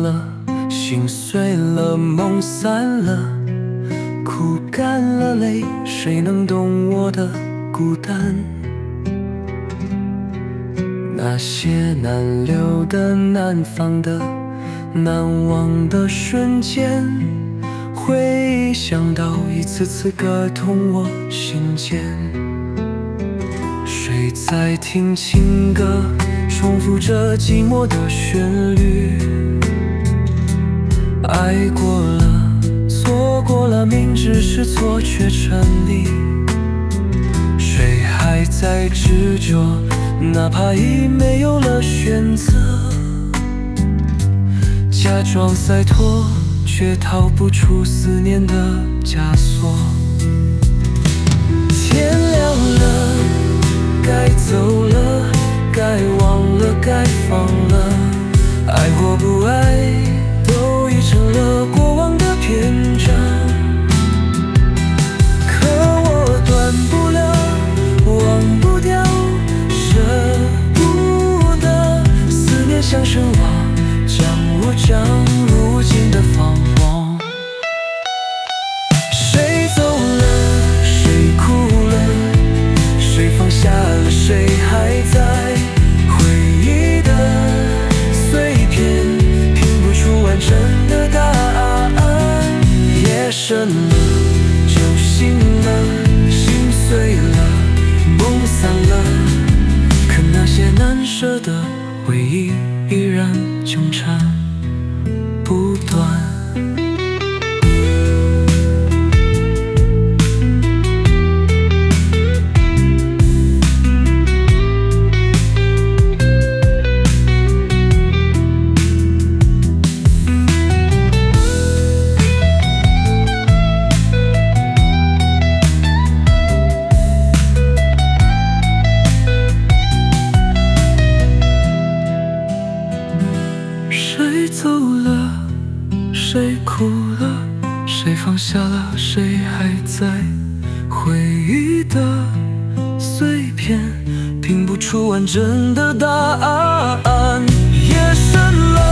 了，心碎了，梦散了，哭干了泪，谁能懂我的孤单？那些难留的、难放的、难忘的瞬间，回忆想到一次次割痛我心间。谁在听情歌，重复着寂寞的旋律？爱过了，错过了，明知是错却沉溺。谁还在执着，哪怕已没有了选择？假装洒脱，却逃不出思念的枷锁。天亮了，该走了，该忘了，该放了，爱或不爱，都已成了过往的篇章。可我断不了，忘不掉，舍不得，思念像神话，将我将如今的放忘。谁走了，谁哭了，谁放下了，谁还在？回忆的碎片，拼不出完整的答案。夜深了，酒醒了，心碎了，梦散了，可那些难舍的回忆依然纠缠不断。谁走了，谁哭了，谁放下了，谁还在？回忆的碎片，拼不出完整的答案。夜深了，